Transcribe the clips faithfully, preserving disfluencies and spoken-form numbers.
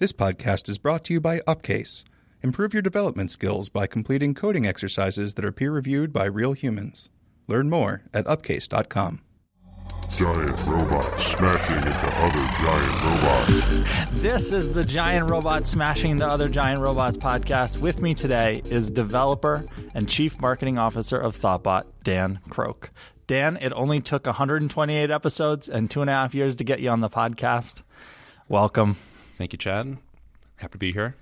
This podcast is brought to you by Upcase. Improve your development skills by completing coding exercises that are peer-reviewed by real humans. Learn more at upcase dot com. Giant robots smashing into other giant robots. This is the Giant Robots Smashing into Other Giant Robots podcast. With me today is developer and chief marketing officer of Thoughtbot, Dan Croak. Dan, it only took one hundred twenty-eight episodes and two and a half years to get you on the podcast. Welcome. Thank you, Chad. Happy to be here.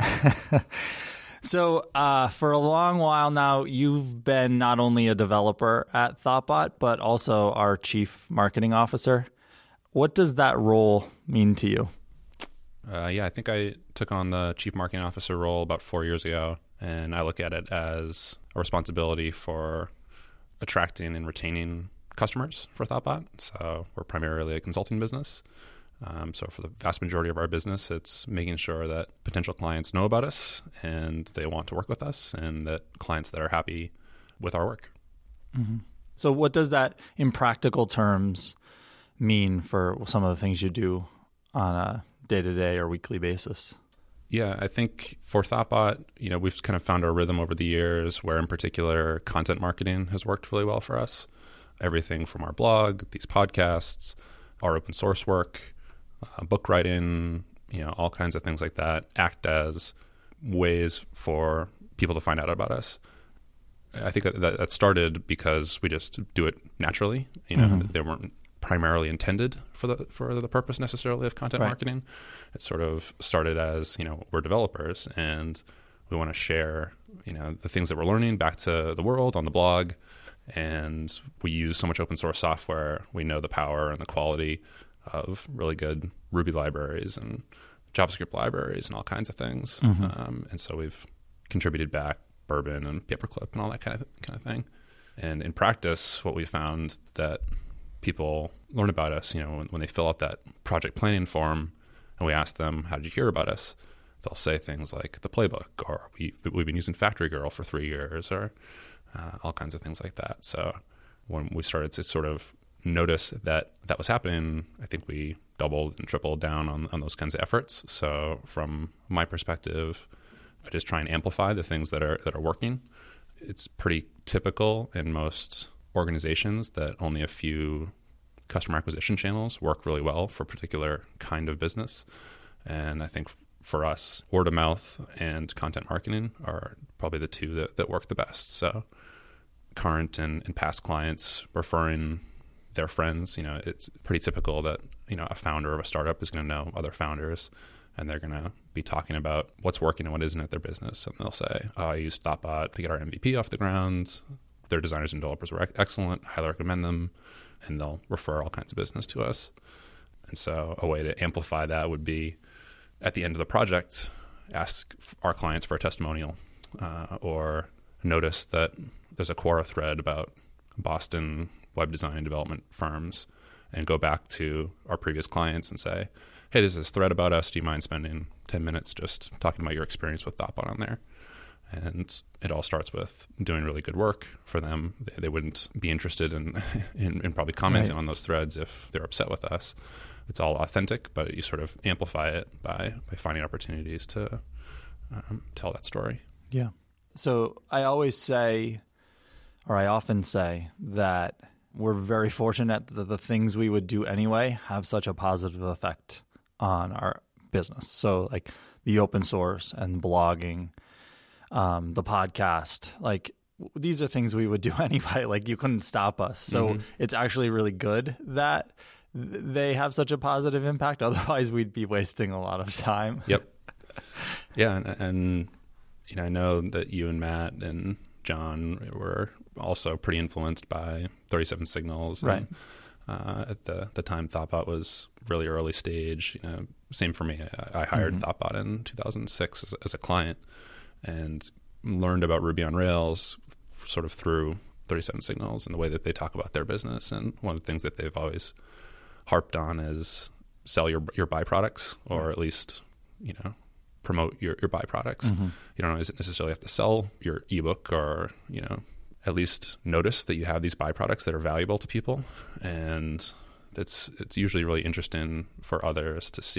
So uh, for a long while now, you've been not only a developer at Thoughtbot, but also our chief marketing officer. What does that role mean to you? Uh, yeah, I think I took on the chief marketing officer role about four years ago, and I look at it as a responsibility for attracting and retaining customers for Thoughtbot. So we're primarily a consulting business. Um, so for the vast majority of our business, it's making sure that potential clients know about us and they want to work with us, and that clients that are happy with our work. Mm-hmm. So what does that, in practical terms, mean for some of the things you do on a day-to-day or weekly basis? Yeah, I think for Thoughtbot, you know, we've kind of found our rhythm over the years where in particular content marketing has worked really well for us. Everything from our blog, these podcasts, our open source work, Uh, book writing, you know, all kinds of things like that act as ways for people to find out about us. I think that that started because we just do it naturally. You know, mm-hmm. They weren't primarily intended for the for the purpose necessarily of content right. marketing. It sort of started as, you know, we're developers and we want to share, you know, the things that we're learning back to the world on the blog. And we use so much open source software. We know the power and the quality of really good Ruby libraries and JavaScript libraries and all kinds of things. Mm-hmm. Um, and so we've contributed back Bourbon and Paperclip and all that kind of kind of thing. And in practice, what we found that people learn about us, you know, when, when they fill out that project planning form and we ask them, how did you hear about us? They'll say things like the playbook, or we, we've been using Factory Girl for three years, or uh, all kinds of things like that. So when we started to sort of notice that that was happening, I think we doubled and tripled down on, on those kinds of efforts. So from my perspective, I just try and amplify the things that are that are working. It's pretty typical in most organizations that only a few customer acquisition channels work really well for a particular kind of business. And I think for us, word of mouth and content marketing are probably the two that, that work the best. So current and, and past clients referring their friends, you know, it's pretty typical that, you know, a founder of a startup is going to know other founders, and they're going to be talking about what's working and what isn't at their business. And they'll say, oh, I used Thoughtbot to get our M V P off the ground. Their designers and developers were excellent. I highly recommend them. And they'll refer all kinds of business to us. And so a way to amplify that would be at the end of the project, ask our clients for a testimonial, uh, or notice that there's a Quora thread about Boston web design and development firms, and go back to our previous clients and say, hey, there's this thread about us. Do you mind spending ten minutes just talking about your experience with Thoughtbot on there? And it all starts with doing really good work for them. They, they wouldn't be interested in, in, in probably commenting right. on those threads if they're upset with us. It's all authentic, but you sort of amplify it by, by finding opportunities to um, tell that story. Yeah. So I always say, or I often say that we're very fortunate that the things we would do anyway have such a positive effect on our business. So like the open source and blogging, um, the podcast, like these are things we would do anyway. Like you couldn't stop us. So mm-hmm. it's actually really good that th- they have such a positive impact. Otherwise we'd be wasting a lot of time. Yep. Yeah. And, and you know, I know that you and Matt and John were also pretty influenced by thirty-seven Signals. Right. And, uh, at the, the time Thoughtbot was really early stage, you know, same for me. I, I hired mm-hmm. Thoughtbot in two thousand six as, as a client and learned about Ruby on Rails sort of through thirty-seven Signals and the way that they talk about their business. And one of the things that they've always harped on is sell your, your byproducts, or right. at least, you know, promote your, your byproducts. Mm-hmm. You don't necessarily have to sell your ebook, or, you know, at least notice that you have these byproducts that are valuable to people. And it's it's usually really interesting for others to see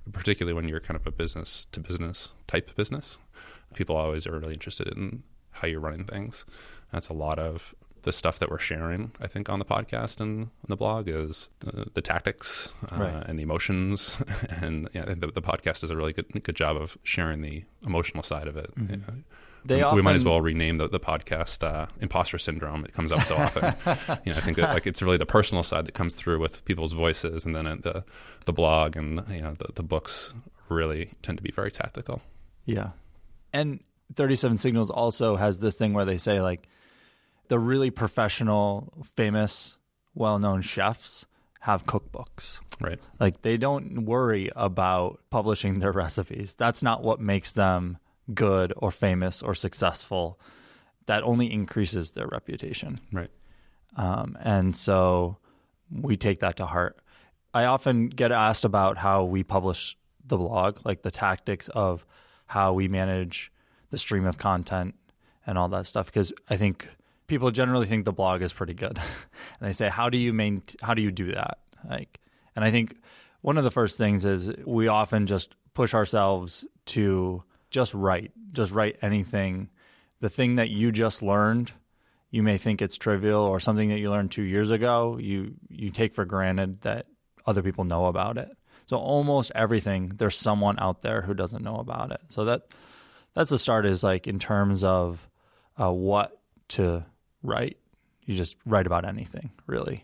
particularly when you're kind of a business to business type business. People always are really interested in how you're running things. That's a lot of the stuff that we're sharing, I think, on the podcast and on the blog is the, the tactics uh, right. and the emotions. And yeah, the, the podcast does a really good good job of sharing the emotional side of it. Mm-hmm. Yeah. They we, often, we might as well rename the, the podcast uh, Imposter Syndrome. It comes up so often. you know, I think that like it's really the personal side that comes through with people's voices, and then the the blog and you know the, the books really tend to be very tactical. Yeah, and thirty-seven Signals also has this thing where they say like the really professional, famous, well-known chefs have cookbooks. Right. Like they don't worry about publishing their recipes. That's not what makes them good or famous or successful. That only increases their reputation. Right. Um, and so we take that to heart. I often get asked about how we publish the blog, like the tactics of how we manage the stream of content and all that stuff, because I think people generally think the blog is pretty good. And they say, how do you main, how do you do that? Like, and I think one of the first things is we often just push ourselves to just write, just write anything. The thing that you just learned, you may think it's trivial, or something that you learned two years ago, you, you take for granted that other people know about it. So almost everything, there's someone out there who doesn't know about it. So that that's the start, is like in terms of uh, what to write. You just write about anything, really.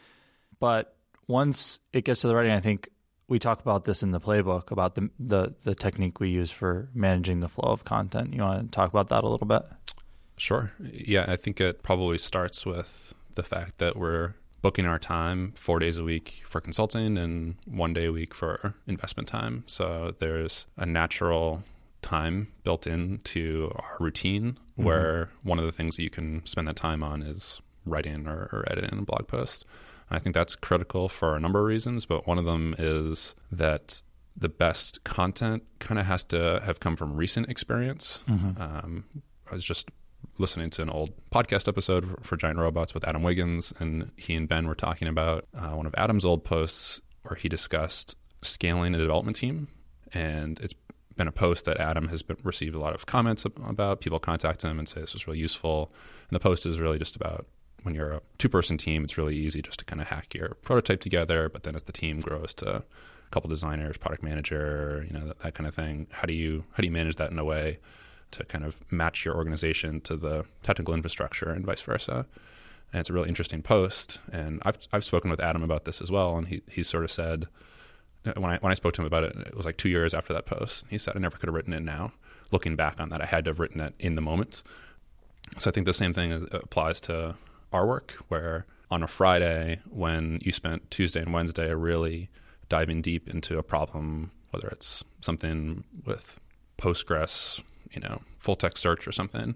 But once it gets to the writing, I think we talk about this in the playbook, about the, the the technique we use for managing the flow of content. You want to talk about that a little bit? Sure. Yeah, I think it probably starts with the fact that we're booking our time four days a week for consulting and one day a week for investment time. So there's a natural time built into our routine mm-hmm. where one of the things that you can spend that time on is writing or, or editing a blog post. I think that's critical for a number of reasons, but one of them is that the best content kind of has to have come from recent experience. Mm-hmm. Um, I was just listening to an old podcast episode for, for Giant Robots with Adam Wiggins, and he and Ben were talking about uh, one of Adam's old posts where he discussed scaling a development team. And it's been a post that Adam has been, received a lot of comments about. People contact him and say this was really useful. And the post is really just about when you're a two-person team, it's really easy just to kind of hack your prototype together. But then as the team grows to a couple designers, product manager, you know, that, that kind of thing, how do you how do you manage that in a way to kind of match your organization to the technical infrastructure and vice versa? And it's a really interesting post. And I've I've spoken with Adam about this as well, and he he sort of said when I when I spoke to him about it, it was like two years after that post. He said I never could have written it now. Looking back on that, I had to have written it in the moment. So I think the same thing is, applies to our work, where on a Friday, when you spent Tuesday and Wednesday really diving deep into a problem, whether it's something with Postgres, you know, full text search or something,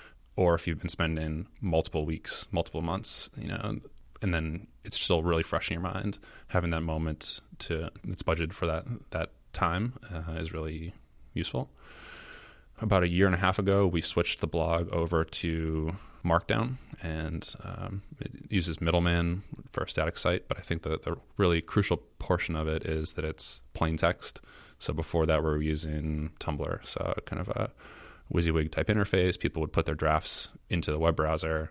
or if you've been spending multiple weeks, multiple months, you know, and then it's still really fresh in your mind, having that moment to it's budgeted for that that time uh, is really useful. About a year and a half ago, we switched the blog over to Markdown, and um, it uses Middleman for a static site, but I think the, the really crucial portion of it is that it's plain text. So before that, we were using Tumblr, so kind of a WYSIWYG type interface. People would put their drafts into the web browser,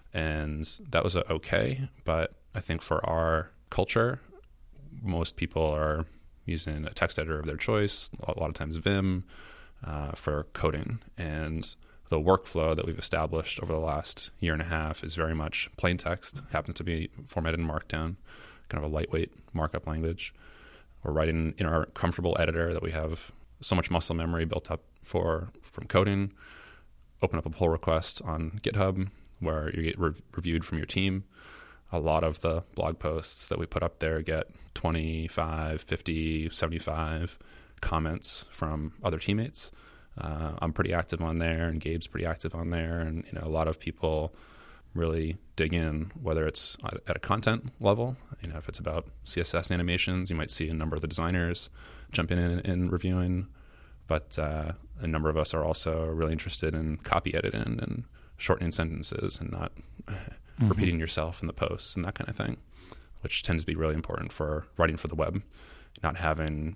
and that was okay. But I think for our culture, most people are using a text editor of their choice, a lot of times Vim, uh, for coding. And the workflow that we've established over the last year and a half is very much plain text, happens to be formatted in Markdown, kind of a lightweight markup language. We're writing in our comfortable editor that we have so much muscle memory built up for from coding. Open up a pull request on GitHub where you get re- reviewed from your team. A lot of the blog posts that we put up there get twenty-five, fifty, seventy-five comments from other teammates. Uh, I'm pretty active on there, and Gabe's pretty active on there, and you know a lot of people really dig in, whether it's at a content level. You know, if it's about C S S animations, you might see a number of the designers jump in and, and reviewing, but uh, a number of us are also really interested in copy editing and shortening sentences and not mm-hmm. repeating yourself in the posts and that kind of thing, which tends to be really important for writing for the web, not having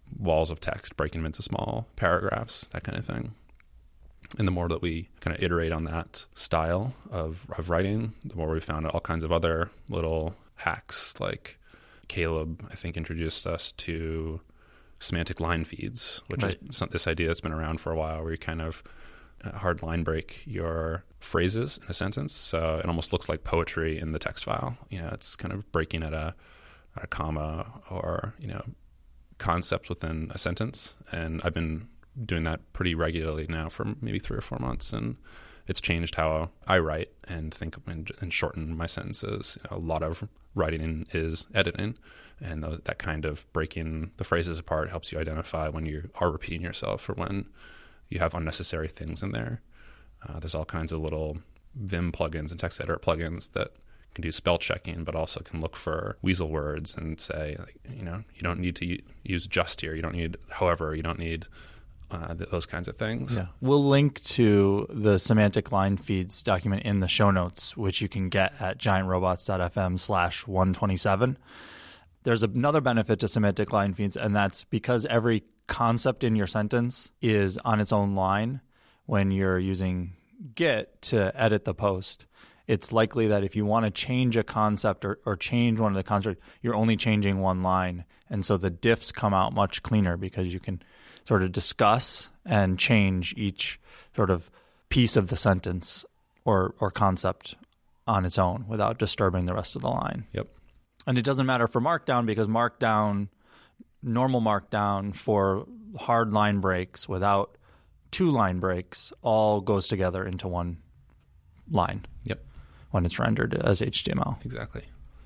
walls of text, breaking them into small paragraphs, that kind of thing. And the more that we kind of iterate on that style of, of writing, the more we found all kinds of other little hacks. Like Caleb, I think, introduced us to semantic line feeds, which right. is some, this idea that's been around for a while, where you kind of hard line break your phrases in a sentence. So it almost looks like poetry in the text file. You know, it's kind of breaking at a, at a comma or, you know, concept within a sentence. And I've been doing that pretty regularly now for maybe three or four months. And it's changed how I write and think and, and shorten my sentences. You know, a lot of writing is editing. And the, that kind of breaking the phrases apart helps you identify when you are repeating yourself or when you have unnecessary things in there. Uh, there's all kinds of little Vim plugins and text editor plugins that can do spell checking, but also can look for weasel words and say, like, you know, you don't need to use just here. You don't need however. You don't need uh, th- those kinds of things. Yeah. We'll link to the semantic line feeds document in the show notes, which you can get at giantrobots.fm slash 127. There's another benefit to semantic line feeds, and that's because every concept in your sentence is on its own line. When you're using Git to edit the post, it's likely that if you want to change a concept or, or change one of the concepts, you're only changing one line. And so the diffs come out much cleaner because you can sort of discuss and change each sort of piece of the sentence or, or concept on its own without disturbing the rest of the line. Yep. And it doesn't matter for Markdown because Markdown, normal Markdown for hard line breaks without two line breaks all goes together into one line. Yep. When it's rendered as H T M L. Exactly.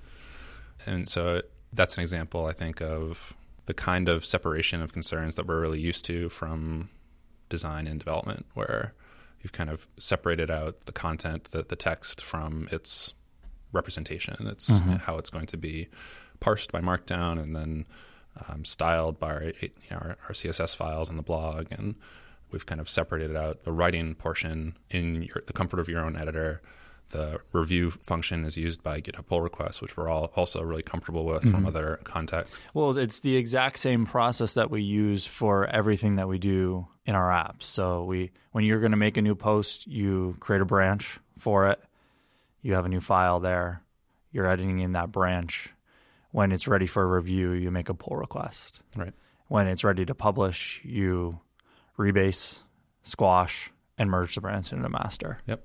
And so that's an example, I think, of the kind of separation of concerns that we're really used to from design and development, where you've kind of separated out the content, the, the text from its representation. It's mm-hmm. how it's going to be parsed by Markdown and then um, styled by our, you know, our, our C S S files on the blog. And we've kind of separated out the writing portion in your, the comfort of your own editor. The review function is used by GitHub pull requests, which we're all also really comfortable with mm-hmm. from other contexts. Well, it's the exact same process that we use for everything that we do in our apps. So we, when you're going to make a new post, you create a branch for it. You have a new file there. You're editing in that branch. When it's ready for a review, you make a pull request. Right. When it's ready to publish, you rebase, squash, and merge the branch into master. Yep.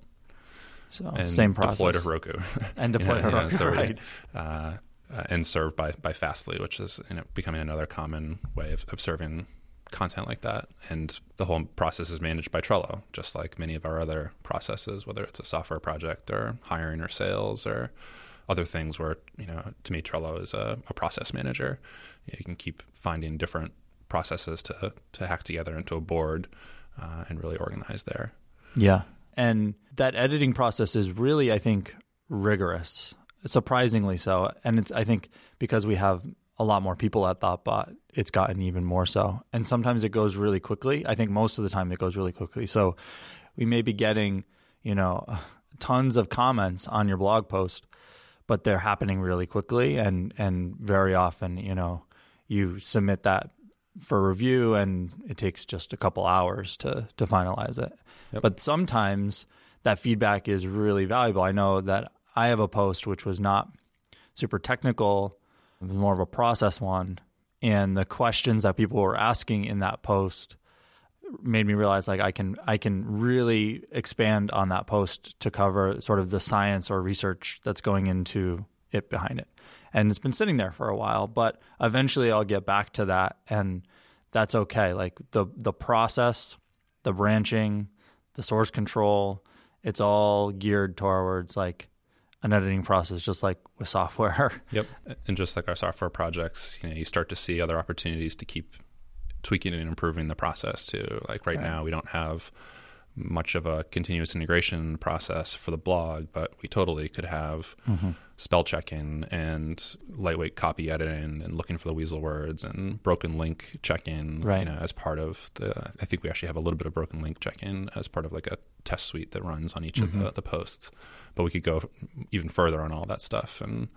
So and same process. Deploy to Heroku. And deploy yeah, to Heroku, yeah, so right. Uh, uh, and served by, by Fastly, which is, you know, becoming another common way of, of serving content like that. And the whole process is managed by Trello, just like many of our other processes, whether it's a software project or hiring or sales or other things where, you know, to me, Trello is a, a process manager. You know, you can keep finding different processes to, to hack together into a board uh, and really organize there. Yeah. And that editing process is really, I think, rigorous, surprisingly so. And it's, I think, because we have a lot more people at Thoughtbot, it's gotten even more so. And sometimes it goes really quickly. I think most of the time it goes really quickly. So we may be getting, you know, tons of comments on your blog post, but they're happening really quickly. And, and very often, you know, you submit that for review and it takes just a couple hours to, to finalize it. Yep. But sometimes that feedback is really valuable. I know that I have a post which was not super technical. It was more of a process one. And the questions that people were asking in that post made me realize like I can I can really expand on that post to cover sort of the science or research that's going into it behind it. And it's been sitting there for a while, but eventually I'll get back to that, and that's okay. Like the the process, the branching, the source control, it's all geared towards like an editing process, just like with software. Yep. And just like our software projects, you know, you start to see other opportunities to keep tweaking and improving the process too. Like right, right. now, we don't have much of a continuous integration process for the blog, but we totally could have mm-hmm. spell checking and lightweight copy editing and looking for the weasel words and broken link check-in, right. you know, as part of the, I think we actually have a little bit of broken link check-in as part of like a test suite that runs on each mm-hmm. of the, the posts, but we could go even further on all that stuff. And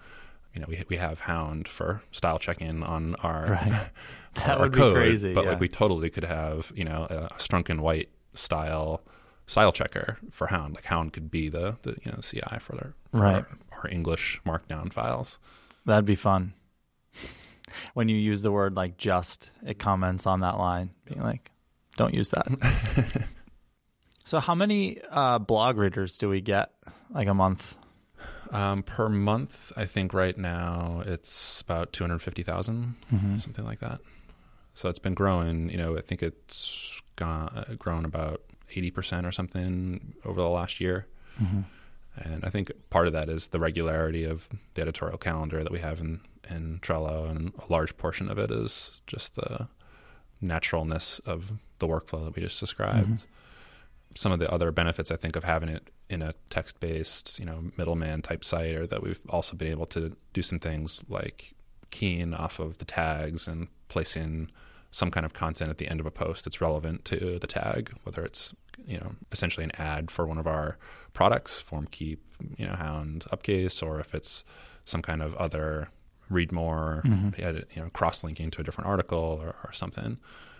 you know, we we have Hound for style checking on our, Right. That our would be code, crazy, but yeah. like we totally could have, you know, a Strunken White style style checker for Hound. Like Hound could be the, the you know C I for their for Right. our, our English Markdown files. That'd be fun. When you use the word like just, it comments on that line, being like, don't use that. So how many uh, blog readers do we get like a month? Um, per month, I think right now it's about two hundred fifty thousand, Mm-hmm. something like that. So it's been growing. You know, I think it's gone, grown about eighty percent or something over the last year. Mm-hmm. And I think part of that is the regularity of the editorial calendar that we have in, in Trello, and a large portion of it is just the naturalness of the workflow that we just described. Mm-hmm. Some of the other benefits, I think, of having it in a text-based, you know, middleman type site, or that we've also been able to do some things like keying off of the tags and placing some kind of content at the end of a post that's relevant to the tag, whether it's, you know, essentially an ad for one of our products, FormKeep, you know, Hound, Upcase, or if it's some kind of other read more, mm-hmm. edit, you know, cross-linking to a different article or, or something.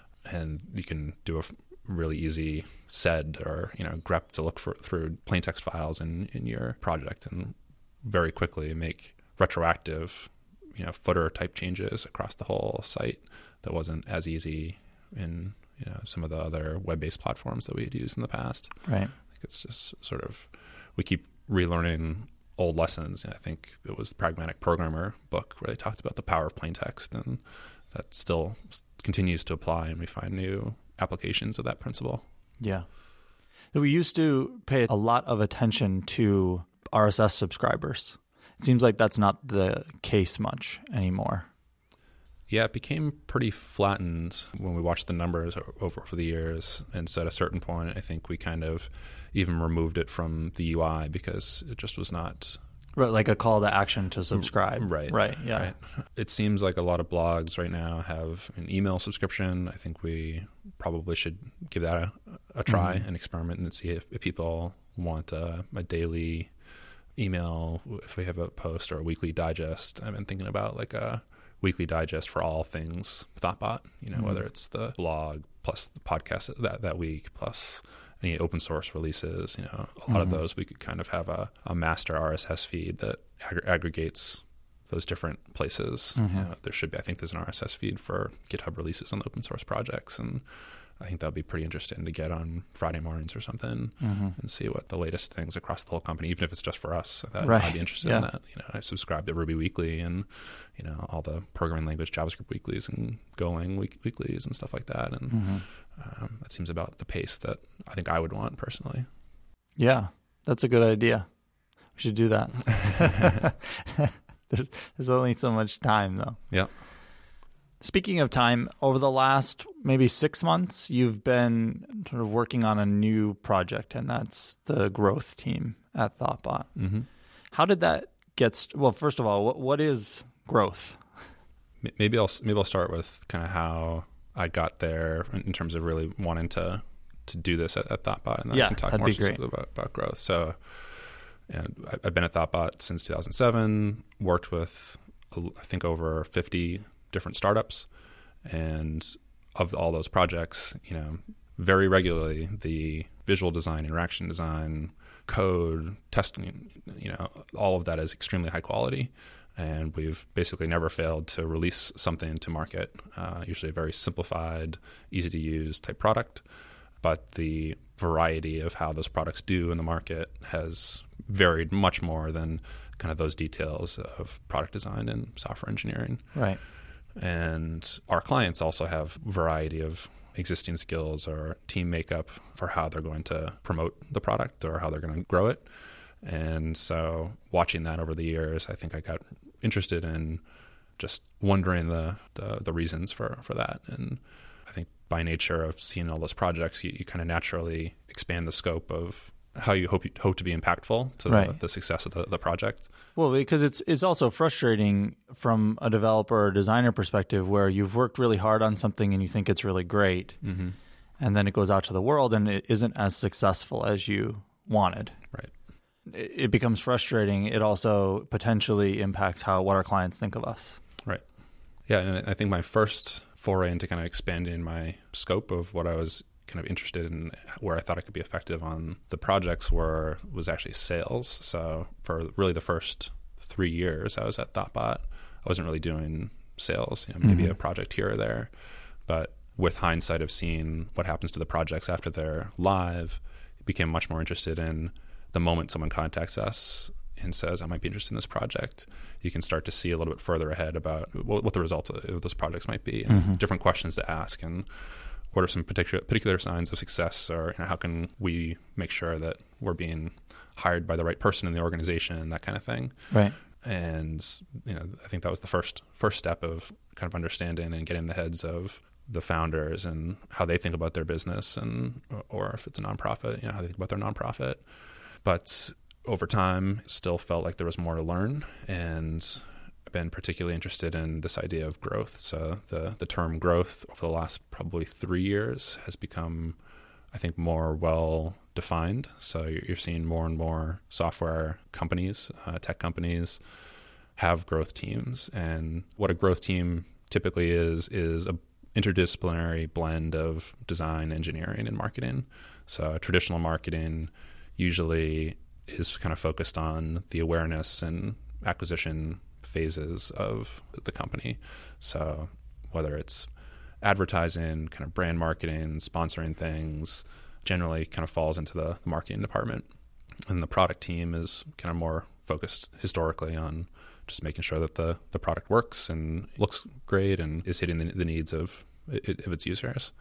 And you can do a really easy S E D or, you know, grep to look for through plain text files in, in your project and very quickly make retroactive, you know, footer type changes across the whole site that wasn't as easy in, you know, some of the other web-based platforms that we had used in the past. Right. I think it's just sort of, we keep relearning old lessons. I think it was the Pragmatic Programmer book where they talked about the power of plain text, and that still continues to apply, and we find new applications of that principle. Yeah. So we used to pay a lot of attention to R S S subscribers. It seems like that's not the case much anymore. Yeah, it became pretty flattened when we watched the numbers over, over the years. And so at a certain point, I think we kind of even removed it from the U I because it just was not... Right, like a call to action to subscribe. Right. Right, yeah. Right. It seems like a lot of blogs right now have an email subscription. I think we probably should give that a, a try mm-hmm. and experiment and see if, if people want a, a daily email, if we have a post or a weekly digest. I've been thinking about like a weekly digest for all things Thoughtbot, you know, mm-hmm. whether it's the blog plus the podcast that, that week plus any open source releases, you know, a lot mm-hmm. of those we could kind of have a, a master R S S feed that ag- aggregates those different places. Mm-hmm. You know, there should be, I think there's an R S S feed for GitHub releases on the open source projects. And I think that would be pretty interesting to get on Friday mornings or something mm-hmm. and see what the latest things across the whole company, even if it's just for us, that right. I'd be interested yeah. in that. You know, I subscribe to Ruby Weekly and, you know, all the programming language JavaScript weeklies and Golang week- weeklies and stuff like that. And mm-hmm. um, that seems about the pace that I think I would want personally. Yeah, that's a good idea. We should do that. there's, there's only so much time though. Yeah. Speaking of time, over the last maybe six months, you've been sort of working on a new project, and that's the growth team at Thoughtbot. Mm-hmm. How did that get? St- well, first of all, what what is growth? Maybe I'll maybe I'll start with kind of how I got there in terms of really wanting to to do this at, at Thoughtbot, and then yeah, I can talk that'd more be specifically great. about, about growth. So, and I've been at Thoughtbot since two thousand seven. Worked with I think over fifty different startups, and of all those projects, you know, very regularly the visual design, interaction design, code, testing, you know, all of that is extremely high quality, and we've basically never failed to release something to market, uh, usually a very simplified, easy to use type product, but the variety of how those products do in the market has varied much more than kind of those details of product design and software engineering. Right. And our clients also have variety of existing skills or team makeup for how they're going to promote the product or how they're going to grow it. And so watching that over the years, I think I got interested in just wondering the, the, the reasons for, for that. And I think by nature of seeing all those projects, you, you kind of naturally expand the scope of how you hope you hope to be impactful to right. the, the success of the, the project. Well, because it's it's also frustrating from a developer or designer perspective where you've worked really hard on something and you think it's really great, mm-hmm. and then it goes out to the world and it isn't as successful as you wanted. Right. it becomes frustrating, it also potentially impacts how what our clients think of us. Right. Yeah, and I think my first foray into kind of expanding my scope of what I was kind of interested in, where I thought I could be effective on the projects, were was actually sales. So for really the first three years I was at Thoughtbot, I wasn't really doing sales, you know, maybe mm-hmm. a project here or there. But with hindsight of seeing what happens to the projects after they're live, I became much more interested in the moment someone contacts us and says, I might be interested in this project. You can start to see a little bit further ahead about what, what the results of those projects might be, and mm-hmm. different questions to ask, and what are some particular particular signs of success, or you know, how can we make sure that we're being hired by the right person in the organization, that kind of thing. Right. And you know, I think that was the first first step of kind of understanding and getting in the heads of the founders and how they think about their business, and or if it's a nonprofit, you know, how they think about their nonprofit. But over time, still felt like there was more to learn, and I've been particularly interested in this idea of growth. So the the term growth over the last probably three years has become, I think, more well defined. So you're seeing more and more software companies, uh, tech companies, have growth teams. And what a growth team typically is is a interdisciplinary blend of design, engineering, and marketing. So traditional marketing usually is kind of focused on the awareness and acquisition phases of the company. So whether it's advertising, kind of brand marketing, sponsoring things, generally kind of falls into the marketing department. And the product team is kind of more focused historically on just making sure that the, the product works and looks great and is hitting the, the needs of, of its users.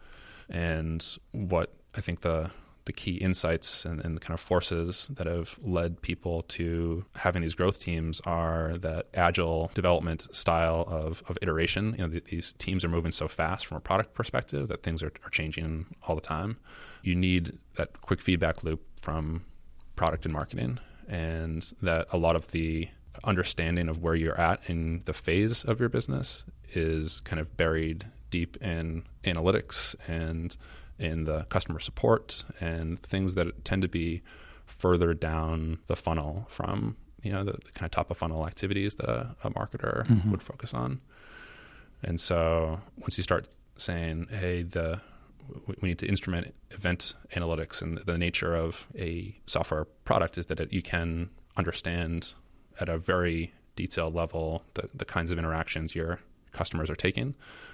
And what I think the the key insights and, and the kind of forces that have led people to having these growth teams are that agile development style of, of iteration. You know, the, these teams are moving so fast from a product perspective that things are, are changing all the time. You need that quick feedback loop from product and marketing, and that a lot of the understanding of where you're at in the phase of your business is kind of buried deep in analytics and in the customer support and things that tend to be further down the funnel from, you know, the, the kind of top of funnel activities that a, a marketer mm-hmm. would focus on. And so once you start saying, hey, the we need to instrument event analytics, and the nature of a software product is that it, you can understand at a very detailed level the, the kinds of interactions your customers are taking,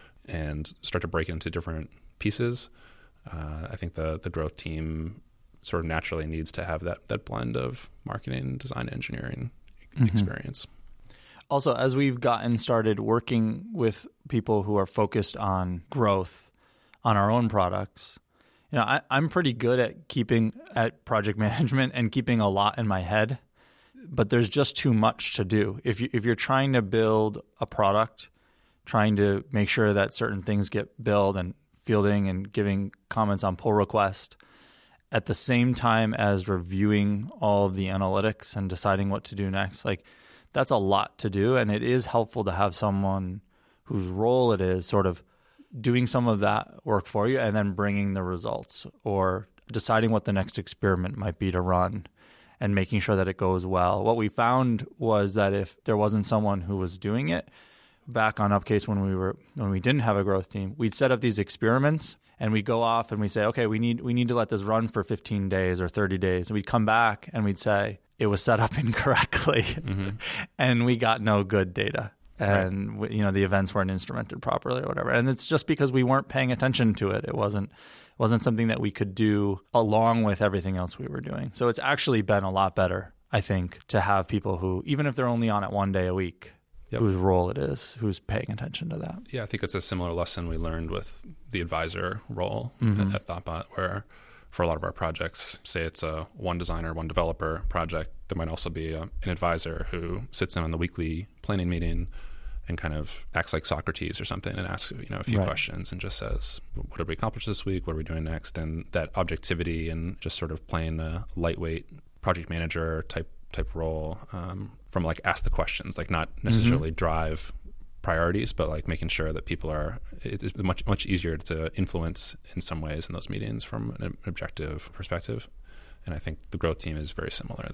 and start to break it into different pieces. Uh, I think the the growth team sort of naturally needs to have that that blend of marketing, design, engineering mm-hmm. experience. Also, as we've gotten started working with people who are focused on growth on our own products, you know, I, I'm pretty good at keeping at project management and keeping a lot in my head, but there's just too much to do. If you, if you're trying to build a product, trying to make sure that certain things get built and fielding and giving comments on pull request at the same time as reviewing all of the analytics and deciding what to do next, like that's a lot to do. And it is helpful to have someone whose role it is sort of doing some of that work for you and then bringing the results, or deciding what the next experiment might be to run and making sure that it goes well. What we found was that if there wasn't someone who was doing it, back on Upcase when we were when we didn't have a growth team, we'd set up these experiments and we'd go off and we say, okay, we need we need to let this run for fifteen days or thirty days. And we'd come back and we'd say it was set up incorrectly, mm-hmm. and we got no good data, and right. we, you know the events weren't instrumented properly or whatever. And it's just because we weren't paying attention to it. It wasn't it wasn't something that we could do along with everything else we were doing. So it's actually been a lot better, I think, to have people who, even if they're only on it one day a week, Yep. whose role it is, who's paying attention to that. Yeah, I think it's a similar lesson we learned with the advisor role mm-hmm. at, at Thoughtbot, where for a lot of our projects, say it's a one designer, one developer project, there might also be a, an advisor who sits in on the weekly planning meeting and kind of acts like Socrates or something and asks, you know, a few right. questions and just says, what did we accomplish this week? What are we doing next? And that objectivity and just sort of playing a lightweight project manager type type role, um, from like ask the questions, like not necessarily mm-hmm. drive priorities, but like making sure that people are, it's much, much easier to influence in some ways in those meetings from an objective perspective. And I think the growth team is very similar, that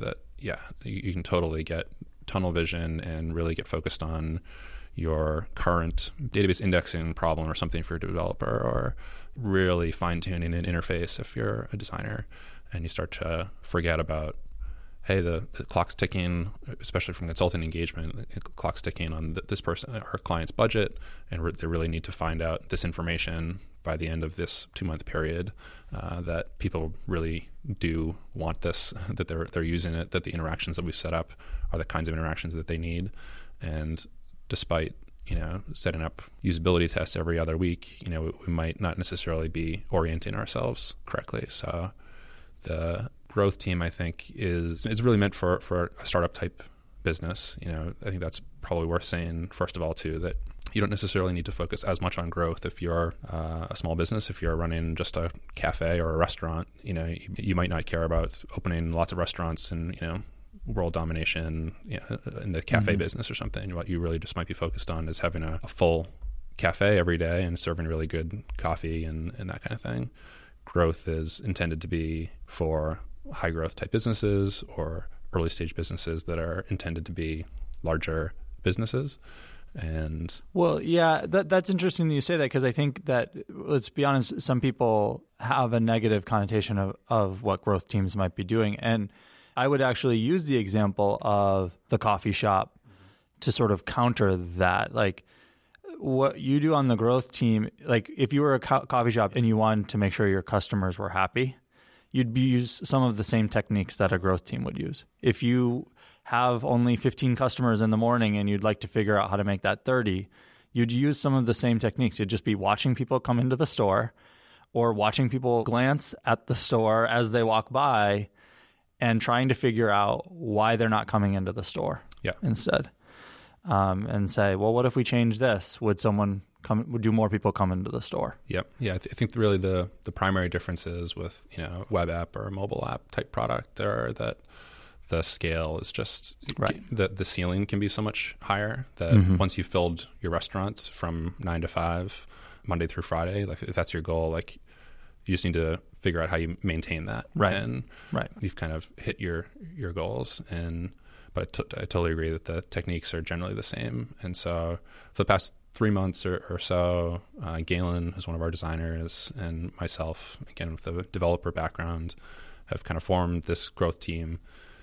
yeah, you, you can totally get tunnel vision and really get focused on your current database indexing problem or something for a developer, or really fine-tuning an interface if you're a designer, and you start to forget about, hey, the, the clock's ticking, especially from consulting engagement, the clock's ticking on th- this person, our client's budget, and re- they really need to find out this information by the end of this two-month period, uh, that people really do want this, that they're they're using it, that the interactions that we've set up are the kinds of interactions that they need. And despite, you know, setting up usability tests every other week, you know, we, we might not necessarily be orienting ourselves correctly. So the growth team, I think, is it's really meant for, for a startup type business. You know, I think that's probably worth saying, first of all, too, that you don't necessarily need to focus as much on growth if you're uh, a small business. If you're running just a cafe or a restaurant, you know, you, you might not care about opening lots of restaurants and, you know, world domination, you know, in the cafe mm-hmm. business or something. What you really just might be focused on is having a, a full cafe every day and serving really good coffee and, and that kind of thing. Growth is intended to be for high growth type businesses or early stage businesses that are intended to be larger businesses. And well, yeah, that that's interesting that you say that, because I think that, let's be honest, some people have a negative connotation of, of what growth teams might be doing. And I would actually use the example of the coffee shop to sort of counter that. Like, what you do on the growth team, like if you were a co- coffee shop and you wanted to make sure your customers were happy, you'd be use some of the same techniques that a growth team would use. If you have only fifteen customers in the morning and you'd like to figure out how to make that thirty, you'd use some of the same techniques. You'd just be watching people come into the store or watching people glance at the store as they walk by and trying to figure out why they're not coming into the store yeah. instead. Um, and say, well, what if we change this? Would someone come, would do more people come into the store? Yep. Yeah. I, th- I think really the, the primary differences with, you know, web app or a mobile app type product are that the scale is just, right. the, the ceiling can be so much higher that mm-hmm. once you've filled your restaurant from nine to five, Monday through Friday, like if that's your goal, like you just need to figure out how you maintain that. Right. And right. you've kind of hit your, your goals. And, but I, t- I totally agree that the techniques are generally the same. And so for the past three months or, or so, uh, Galen, who's one of our designers, and myself, again, with the developer background, have kind of formed this growth team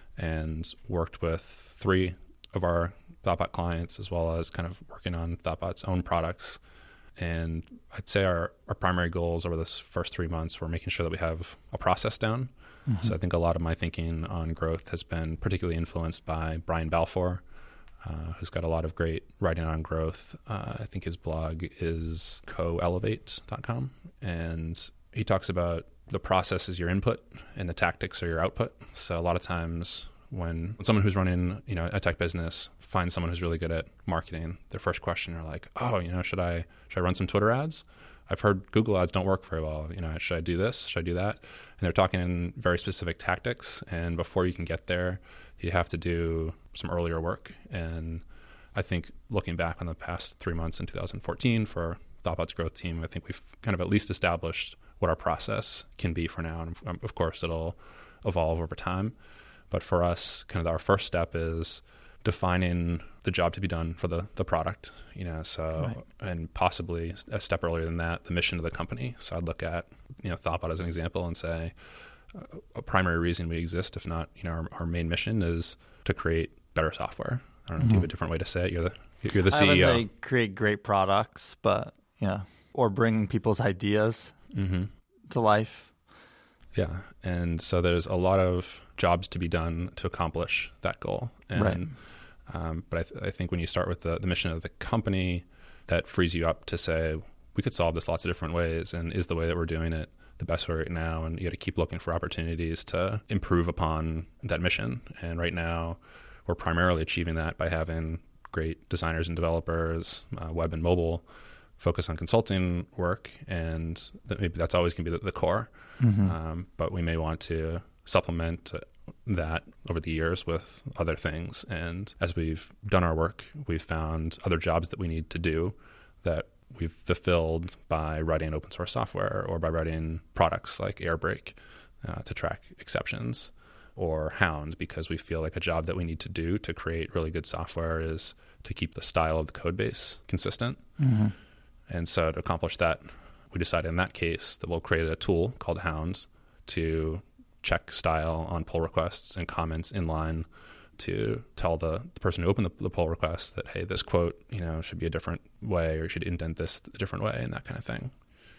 and worked with three of our Thoughtbot clients, as well as kind of working on Thoughtbot's own products. And I'd say our, our primary goals over this first three months were making sure that we have a process down. Mm-hmm. So I think a lot of my thinking on growth has been particularly influenced by Brian Balfour, uh, who's got a lot of great writing on growth. Uh, I think his blog is co elevate dot com. And he talks about the process is your input and the tactics are your output. So a lot of times when someone who's running, you know, a tech business finds someone who's really good at marketing, their first question are like, oh, you know, should I should I run some Twitter ads? I've heard Google ads don't work very well. You know, should I do this? Should I do that? And they're talking in very specific tactics. And before you can get there, you have to do some earlier work. And I think looking back on the past three months in two thousand fourteen for Thoughtbot's growth team, I think we've kind of at least established what our process can be for now. And of course, it'll evolve over time. But for us, kind of our first step is defining the job to be done for the, the product, you know, so, right. and possibly a step earlier than that, the mission of the company. So I'd look at, you know, Thoughtbot as an example and say uh, a primary reason we exist, if not, you know, our, our main mission is to create better software. I don't know mm-hmm. if you have a different way to say it. You're the, you're the C E O. I would say create great products, but yeah, or bring people's ideas mm-hmm. to life. Yeah. And so there's a lot of jobs to be done to accomplish that goal. And, right. um, but I, th- I think when you start with the, the mission of the company, that frees you up to say, we could solve this lots of different ways. And is the way that we're doing it the best way right now? And you got to keep looking for opportunities to improve upon that mission. And right now we're primarily achieving that by having great designers and developers, uh, web and mobile, focus on consulting work. And that maybe that's always going to be the, the core. Mm-hmm. Um, but we may want to supplement that over the years with other things. And as we've done our work, we've found other jobs that we need to do that we've fulfilled by writing open source software or by writing products like Airbrake uh, to track exceptions, or Hound, because we feel like a job that we need to do to create really good software is to keep the style of the code base consistent. Mm-hmm. And so to accomplish that, we decided in that case that we'll create a tool called Hound to check style on pull requests and comments inline, to tell the, the person who opened the, the pull request that, hey, this quote, you know, should be a different way, or you should indent this a different way, and that kind of thing.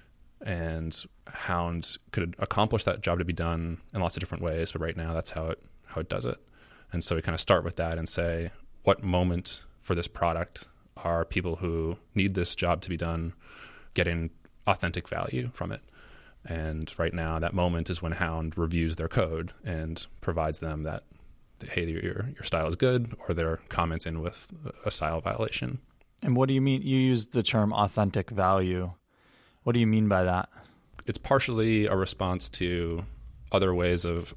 And Hound could accomplish that job to be done in lots of different ways, but right now that's how it how it does it. And so we kind of start with that and say, what moment for this product are people who need this job to be done getting authentic value from it? And right now that moment is when Hound reviews their code and provides them that, hey, your your style is good, or they're commenting with a style violation. And what do you mean? You use the term authentic value. What do you mean by that? It's partially a response to other ways of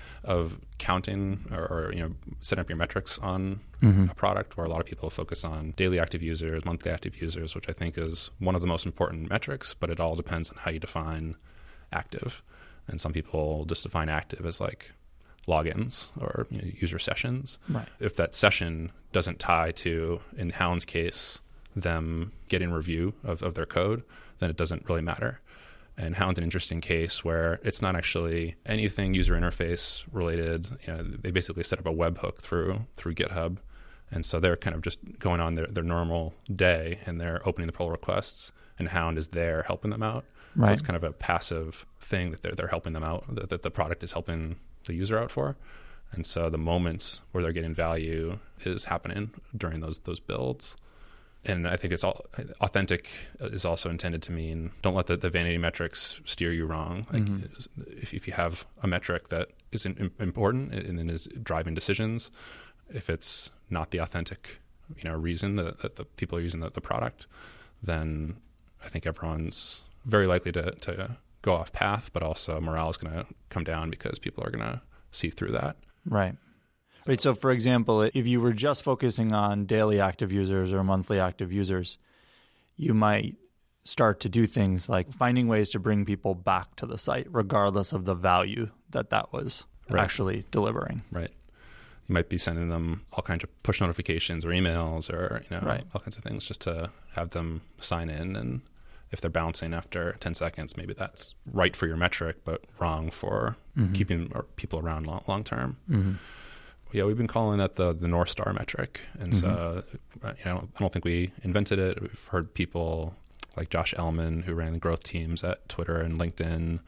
of counting or, or you know setting up your metrics on mm-hmm. a product, where a lot of people focus on daily active users, monthly active users, which I think is one of the most important metrics, but it all depends on how you define active. And some people just define active as like logins or you know, user sessions. Right. If that session doesn't tie to, in Hound's case, them getting review of, of their code, then it doesn't really matter. And Hound's an interesting case where it's not actually anything user interface related. You know, they basically set up a webhook through through GitHub. And so they're kind of just going on their, their normal day, and they're opening the pull requests, and Hound is there helping them out. Right. So it's kind of a passive thing that they're, they're helping them out, that, that the product is helping the user out for. And so the moments where they're getting value is happening during those those builds. And I think it's all authentic is also intended to mean don't let the, the vanity metrics steer you wrong. Like mm-hmm. if, if you have a metric that is in, important and then is driving decisions, if it's not the authentic, you know, reason that, that the people are using the, the product, then I think everyone's very likely to, to go off path, but also morale is going to come down because people are going to see through that. Right. Right. So, for example, if you were just focusing on daily active users or monthly active users, you might start to do things like finding ways to bring people back to the site, regardless of the value that that was right. actually delivering. Right. You might be sending them all kinds of push notifications or emails or you know right. all kinds of things just to have them sign in. And if they're bouncing after ten seconds, maybe that's right for your metric, but wrong for mm-hmm. keeping people around long, long term. Mm-hmm. Yeah, we've been calling that the the North Star metric, and mm-hmm. so you know I don't think we invented it. We've heard people like Josh Ellman, who ran the growth teams at Twitter and LinkedIn,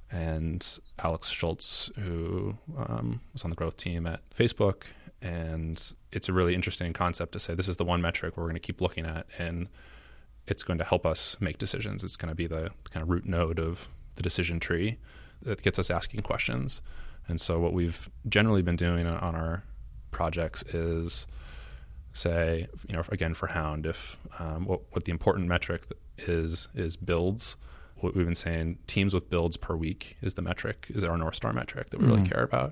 and Alex Schultz, who um, was on the growth team at Facebook. And it's a really interesting concept to say this is the one metric we're going to keep looking at, and it's going to help us make decisions. It's going to be the kind of root node of the decision tree that gets us asking questions. And so what we've generally been doing on our projects is say, you know, again, for Hound, if um, what, what the important metric is, is builds. What we've been saying, teams with builds per week is the metric, is our North Star metric that we mm-hmm. really care about.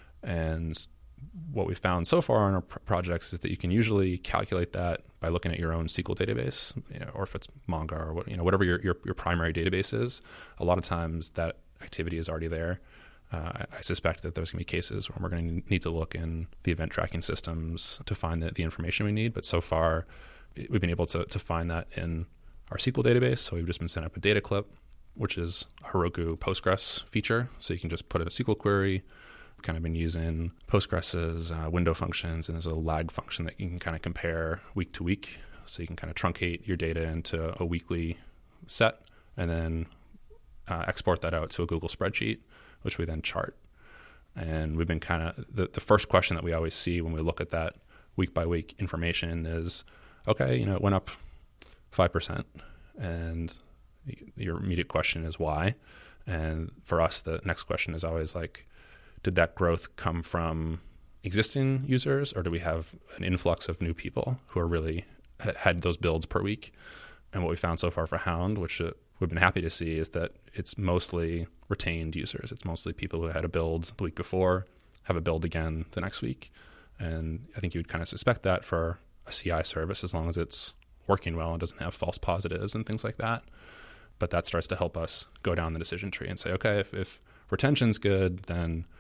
And what we've found so far on our pr- projects is that you can usually calculate that by looking at your own S Q L database, you know, or if it's Mongo or what, you know, whatever your, your, your primary database is. A lot of times that activity is already there. Uh, I suspect that there's going to be cases where we're going to need to look in the event tracking systems to find the, the information we need. But so far, we've been able to, to find that in our S Q L database. So we've just been setting up a data clip, which is a Heroku Postgres feature. So you can just put a S Q L query. We've kind of been using Postgres's uh, window functions, and there's a lag function that you can kind of compare week to week. So you can kind of truncate your data into a weekly set and then uh, export that out to a Google spreadsheet, which we then chart. And we've been kind of, the, the first question that we always see when we look at that week by week information is, okay, you know, it went up five percent. And your immediate question is why? And for us, the next question is always like, did that growth come from existing users, or do we have an influx of new people who are really had those builds per week? And what we found so far for Hound, which uh, we've been happy to see, is that it's mostly retained users. It's mostly people who had a build the week before, have a build again the next week. And I think you'd kind of suspect that for a C I service, as long as it's working well and doesn't have false positives and things like that. But that starts to help us go down the decision tree and say, okay, if, if retention's good, then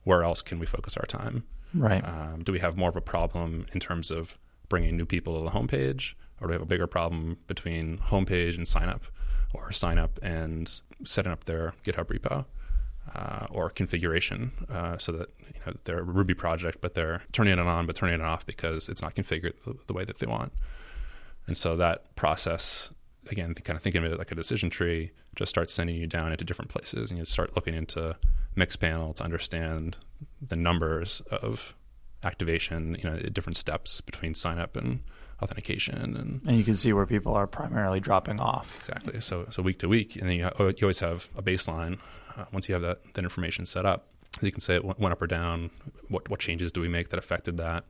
where else can we focus our time? Right. Um, do we have more of a problem in terms of bringing new people to the homepage, or do we have a bigger problem between homepage and sign up, or sign up and setting up their GitHub repo, uh, or configuration, uh, so that you know they're a Ruby project, but they're turning it on, but turning it off because it's not configured the, the way that they want. And so that process, again, kind of thinking of it like a decision tree, just starts sending you down into different places, and you start looking into Mixpanel to understand the numbers of activation, you know, different steps between sign up and authentication, and and you can see where people are primarily dropping off. Exactly. So so week to week, and then you, ha- you always have a baseline. Uh, once you have that, that information set up, you can say it went up or down. What what changes do we make that affected that?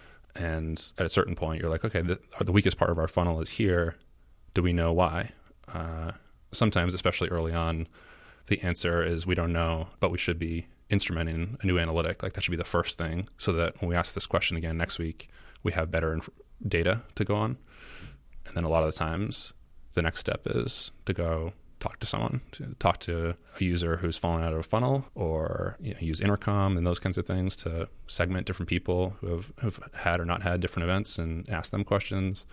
And at a certain point, you're like, okay, the, the weakest part of our funnel is here. Do we know why? Uh, sometimes, especially early on, the answer is we don't know, but we should be instrumenting a new analytic. Like that should be the first thing, so that when we ask this question again next week, we have better inf- data to go on. And then a lot of the times, the next step is to go talk to someone, to talk to a user who's fallen out of a funnel, or you know, use Intercom and those kinds of things to segment different people who have who've had or not had different events and ask them questions.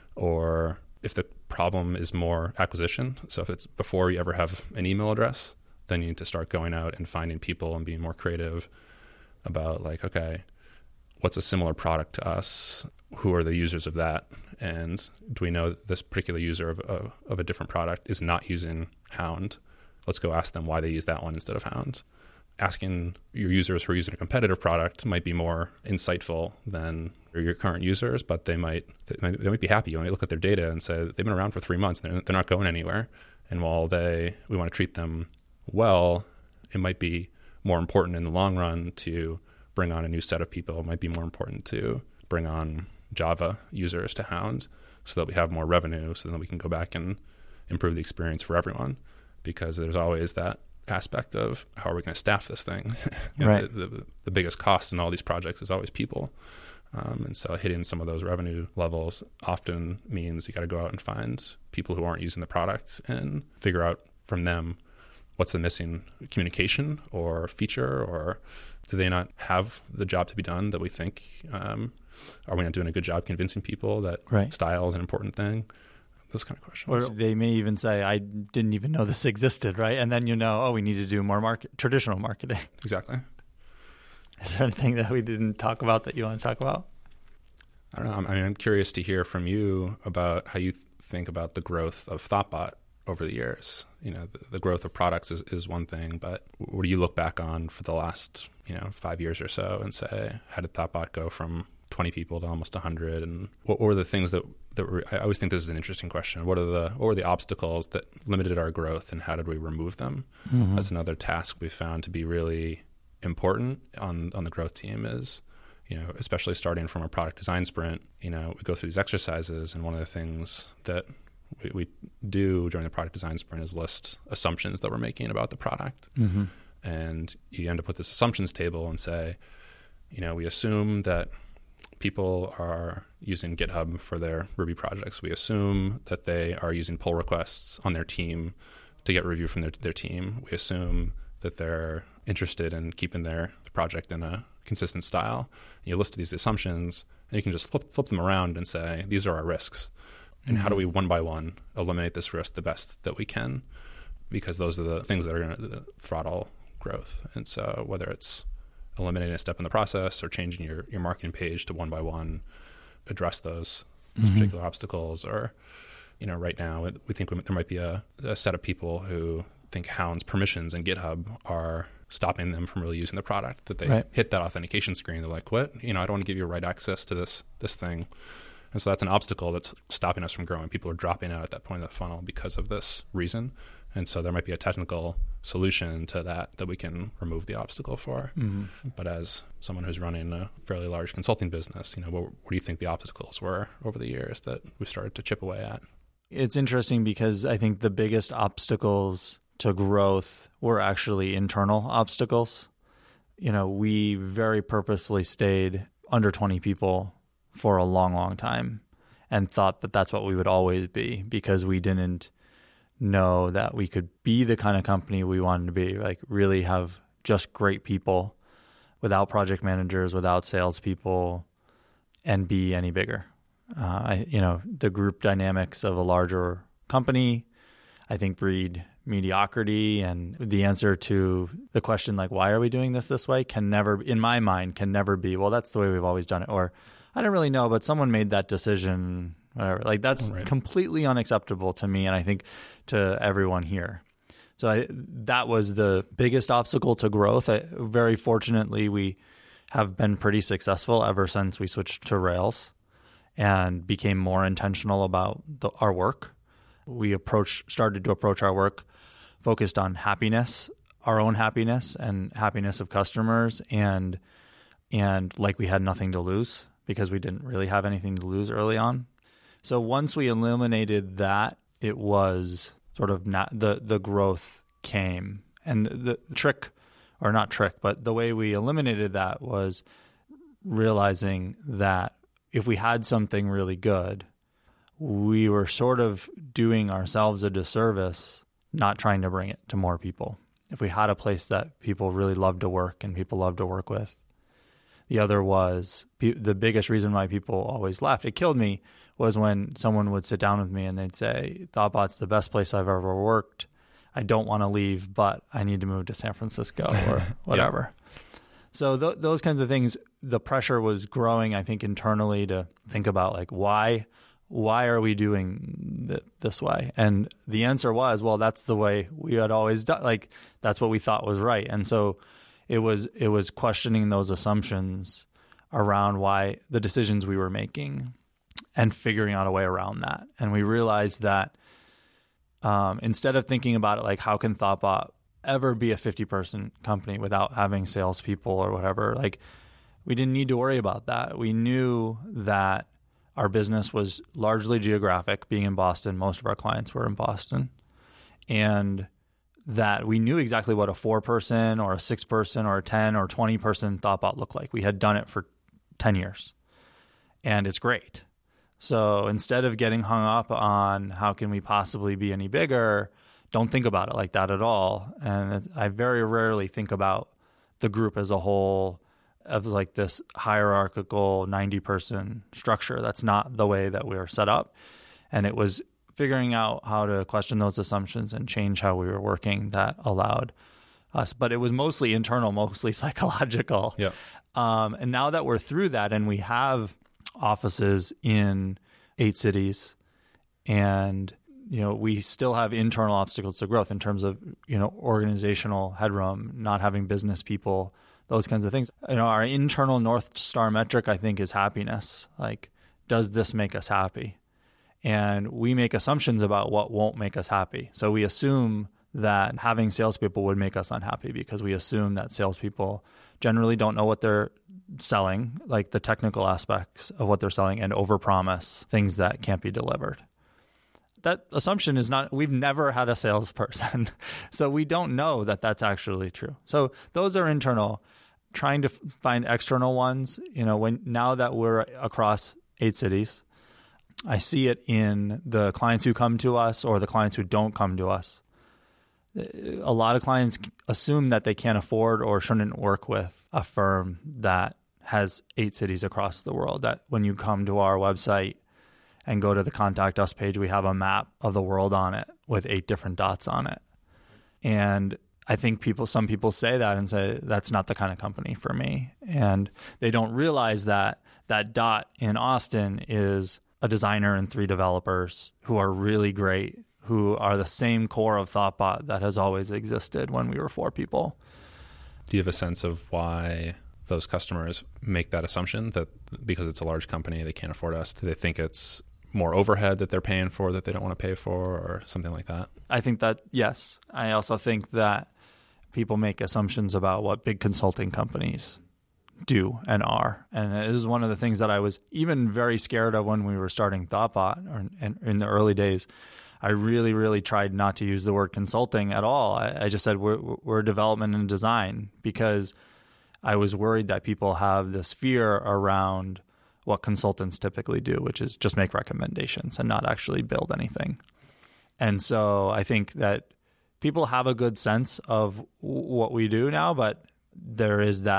Or if the problem is more acquisition, so if it's before you ever have an email address, then you need to start going out and finding people and being more creative about like, okay, what's a similar product to us? Who are the users of that? And do we know that this particular user of, of, of a different product is not using Hound? Let's go ask them why they use that one instead of Hound. Asking your users who are using a competitive product might be more insightful than your current users, but they might they might, they might be happy. You might look at their data and say they've been around for three months and they're, they're not going anywhere. And while they we want to treat them well, it might be more important in the long run to bring on a new set of people. It might be more important to bring on Java users to Hound so that we have more revenue, so that we can go back and improve the experience for everyone. Because there's always that aspect of how are we going to staff this thing? Right. the, the, the biggest cost in all these projects is always people. Um, and so hitting some of those revenue levels often means you got to go out and find people who aren't using the product and figure out from them what's the missing communication or feature, or do they not have the job to be done that we think, um, are we not doing a good job convincing people that right. style is an important thing? Those kind of questions. Or they may even say, I didn't even know this existed, right? And then you know, oh, we need to do more market, traditional marketing. Exactly. Is there anything that we didn't talk about that you want to talk about? I don't know. I mean, I'm curious to hear from you about how you th- think about the growth of Thoughtbot over the years. You know, the, the growth of products is, is one thing, but what do you look back on for the last, you know, five years or so and say, how did Thoughtbot go from twenty people to almost one hundred? And what were the things that, that were, I always think this is an interesting question. What are the, what were the obstacles that limited our growth, and how did we remove them? Mm-hmm. That's another task we found to be really important on, on the growth team is, you know, especially starting from a product design sprint, you know, we go through these exercises, and one of the things that we, we do during the product design sprint is list assumptions that we're making about the product. Mm-hmm. And you end up with this assumptions table and say, you know, we assume that people are using GitHub for their Ruby projects. We assume that they are using pull requests on their team to get review from their, their team. We assume that they're interested in keeping their project in a consistent style. And you list these assumptions, and you can just flip, flip them around and say, these are our risks. And mm-hmm. how do we one by one eliminate this risk the best that we can? Because those are the things that are going to throttle growth. And so whether it's eliminating a step in the process or changing your, your marketing page to one by one address those, those mm-hmm. particular obstacles, or, you know, right now we think we, there might be a, a set of people who think Hound's permissions in GitHub are stopping them from really using the product, that they right. hit that authentication screen. They're like, what? You know, I don't want to give you right access to this this thing. And so that's an obstacle that's stopping us from growing. People are dropping out at that point of the funnel because of this reason. And so there might be a technical solution to that that we can remove the obstacle for. Mm-hmm. But as someone who's running a fairly large consulting business, you know, what, what do you think the obstacles were over the years that we started to chip away at? It's interesting because I think the biggest obstacles to growth were actually internal obstacles. You know, we very purposefully stayed under twenty people for a long, long time and thought that that's what we would always be, because we didn't know that we could be the kind of company we wanted to be, like really have just great people without project managers, without salespeople, and be any bigger. Uh, I, you know, the group dynamics of a larger company, I think, breed mediocrity. And the answer to the question, like, why are we doing this this way, can never, in my mind, can never be, well, that's the way we've always done it. Or I don't really know, but someone made that decision, whatever. Like, that's right. Completely unacceptable to me, and I think to everyone here. So I, that was the biggest obstacle to growth. I, very fortunately, we have been pretty successful ever since we switched to Rails and became more intentional about the, our work. We approached, started to approach our work focused on happiness, our own happiness and happiness of customers, and and like we had nothing to lose because we didn't really have anything to lose early on. So once we eliminated that, it was sort of not, the the growth came. And the, the trick, or not trick, but the way we eliminated that was realizing that if we had something really good, we were sort of doing ourselves a disservice not trying to bring it to more people. If we had a place that people really loved to work and people loved to work with. The other was the biggest reason why people always left. It killed me was when someone would sit down with me and they'd say, Thoughtbot's the best place I've ever worked. I don't want to leave, but I need to move to San Francisco or whatever. Yeah. So th- those kinds of things, the pressure was growing, I think, internally to think about, like, why why are we doing th- this way? And the answer was, well, that's the way we had always done. Like, that's what we thought was right. And so it was it was questioning those assumptions around why the decisions we were making and figuring out a way around that. And we realized that um, instead of thinking about it like, how can Thoughtbot ever be a fifty-person company without having salespeople or whatever, like, we didn't need to worry about that. We knew that our business was largely geographic. Being in Boston, most of our clients were in Boston. And that we knew exactly what a four-person or a six-person or a ten or twenty-person Thoughtbot looked like. We had done it for ten years. And it's great. So instead of getting hung up on how can we possibly be any bigger, don't think about it like that at all. And I very rarely think about the group as a whole of like this hierarchical ninety-person structure. That's not the way that we are set up. And it was figuring out how to question those assumptions and change how we were working that allowed us. But it was mostly internal, mostly psychological. Yeah. Um, and now that we're through that and we have offices in eight cities and, you know, we still have internal obstacles to growth in terms of, you know, organizational headroom, not having business people, those kinds of things. You know, our internal North Star metric, I think, is happiness. Like, does this make us happy? And we make assumptions about what won't make us happy. So we assume that having salespeople would make us unhappy because we assume that salespeople generally don't know what they're selling, like the technical aspects of what they're selling, and overpromise things that can't be delivered. That assumption is not, we've never had a salesperson. So we don't know that that's actually true. So those are internal. Trying to find external ones, you know, when now that we're across eight cities, I see it in the clients who come to us or the clients who don't come to us. A lot of clients assume that they can't afford or shouldn't work with a firm that has eight cities across the world. That when you come to our website and go to the Contact Us page, we have a map of the world on it with eight different dots on it. And I think people, some people say that and say, that's not the kind of company for me. And they don't realize that that dot in Austin is a designer and three developers who are really great, who are the same core of Thoughtbot that has always existed when we were four people. Do you have a sense of why those customers make that assumption that because it's a large company, they can't afford us? Do they think it's more overhead that they're paying for that they don't want to pay for or something like that? I think that, yes. I also think that people make assumptions about what big consulting companies do and are. And it is one of the things that I was even very scared of when we were starting Thoughtbot or in, in the early days. I really, really tried not to use the word consulting at all. I, I just said we're, we're development and design because I was worried that people have this fear around what consultants typically do, which is just make recommendations and not actually build anything. And so I think that people have a good sense of what we do now, but there is that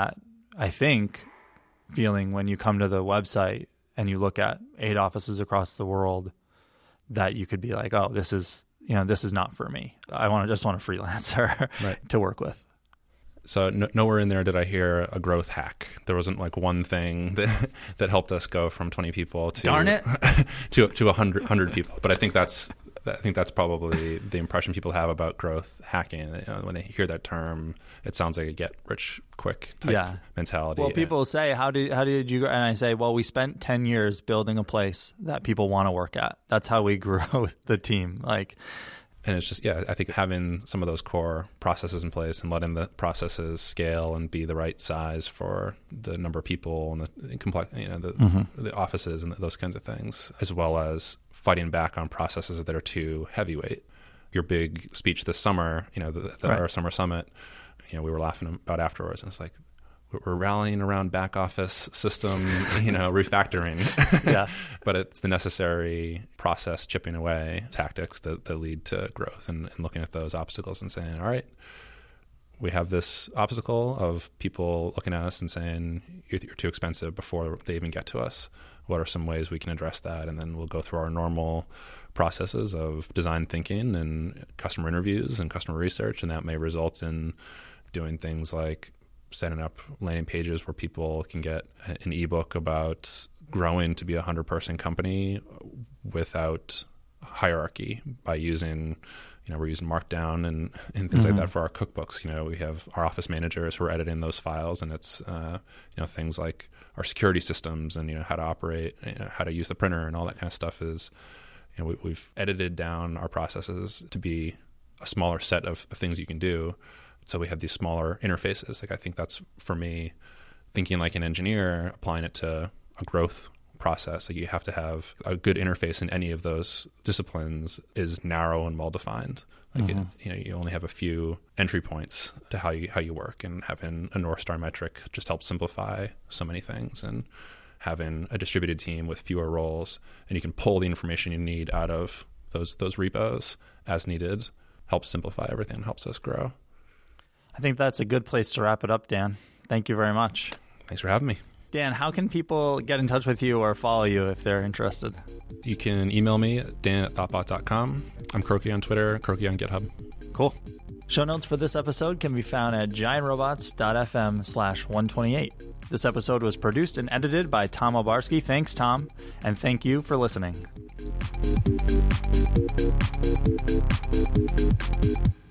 I think, feeling when you come to the website and you look at eight offices across the world that you could be like, oh, this is, you know, this is not for me. I want to just want a freelancer right. to work with. So no, nowhere in there did I hear a growth hack. There wasn't like one thing that, that helped us go from twenty people to Darn it. to to a hundred hundred people. But I think that's I think that's probably the impression people have about growth hacking. You know, when they hear that term, it sounds like a get rich quick type yeah. mentality. Well, people say, "How did how did you grow?" And I say, "Well, we spent ten years building a place that people want to work at. That's how we grew the team." Like. And it's just, yeah, I think having some of those core processes in place and letting the processes scale and be the right size for the number of people and the complex, you know, the, mm-hmm. the offices and those kinds of things, as well as fighting back on processes that are too heavyweight. Your big speech this summer, you know, the, the, right. our summer summit, you know, we were laughing about afterwards, and it's like, we're rallying around back office system, you know, refactoring. yeah. But it's the necessary process chipping away tactics that, that lead to growth, and, and looking at those obstacles and saying, all right, we have this obstacle of people looking at us and saying, you're, you're too expensive before they even get to us. What are some ways we can address that? And then we'll go through our normal processes of design thinking and customer interviews and customer research. And that may result in doing things like setting up landing pages where people can get an ebook about growing to be a hundred person company without hierarchy by using, you know, we're using Markdown and, and things mm-hmm. like that for our cookbooks. You know, we have our office managers who are editing those files, and it's, uh, you know, things like our security systems and, you know, how to operate, you know, how to use the printer and all that kind of stuff is, you know, we, we've edited down our processes to be a smaller set of, of things you can do. So we have these smaller interfaces. Like, I think that's, for me, thinking like an engineer, applying it to a growth process. Like, you have to have a good interface in any of those disciplines is narrow and well defined. Like, mm-hmm. it, you know, you only have a few entry points to how you how you work, and having a North Star metric just helps simplify so many things. And having a distributed team with fewer roles, and you can pull the information you need out of those those repos as needed, helps simplify everything, helps us grow. I think that's a good place to wrap it up, Dan. Thank you very much. Thanks for having me. Dan, how can people get in touch with you or follow you if they're interested? You can email me at dan at thoughtbot dot com. I'm Croaky on Twitter, Croaky on GitHub. Cool. Show notes for this episode can be found at giantrobots.fm slash 128. This episode was produced and edited by Tom Obarski. Thanks, Tom. And thank you for listening.